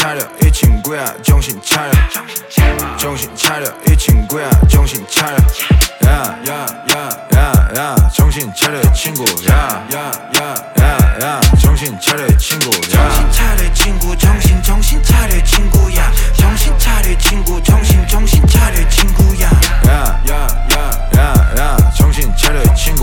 차려 이 친구야 정신 차려 정신 차려 이 친구야 정신 차려 야야야야야 정신 차려 친구 야야야야 정신 차려 친구 정신 차려 친구 정신 차려 친구야 정신 차려 친구 정신 차려 친구야 야야야야야 정신 차려 친구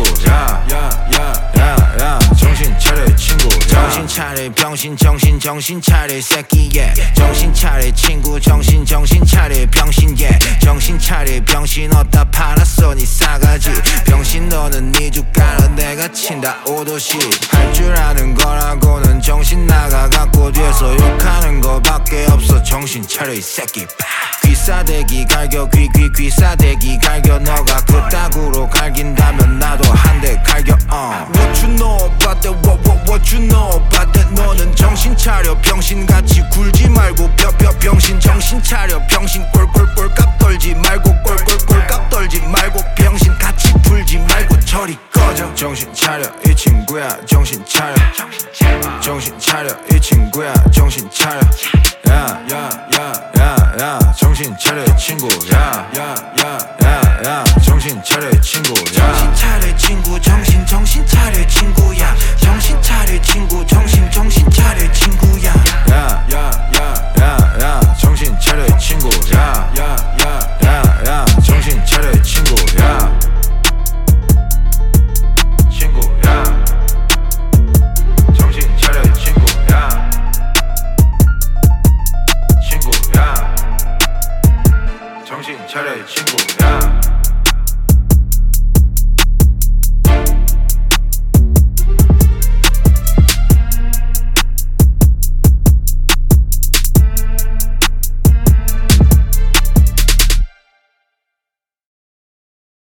야야야야 정신 차려 친구 정신 차려 병신 정신 차려 새끼 정신 차려 친구 정신 차려 병신 정신 차려 병신 어디다 팔았어 니 싸가지 병신 너는 니 주가는 내가 친다 오도시 할 줄 아는 거라고는 정신 나가갖고 뒤에서 욕하는 거밖에 없어 정신 차려 이 새끼 귀싸대기 갈겨 귀싸대기 갈겨 너가 그따구로 갈긴다면 나도 한 대 갈겨 What you know about that what you know about that 너는 정신 차려 병신같이 굴지 말고 병신 정신 차려 병신 꼴꼴꼴 깝 떨지 말고 꼴꼴꼴 깝 떨지 말고 병신 같이 풀지 말고 저리 꺼져 정신 차려 이 친구야 정신 차려 정신 차려 이 친구야 정신 차려 야야야야야 정신 차려 친구 야야야야 정신 차려 친구 정신 차려 친구 정신 차려 친구야 정신 차려 친구 정신 차려 친구야 야야야야야 정신 차려 친구 야야야야 정신 차려 친구 친구야 정신 차려 친구야 친구야 정신 차려 친구야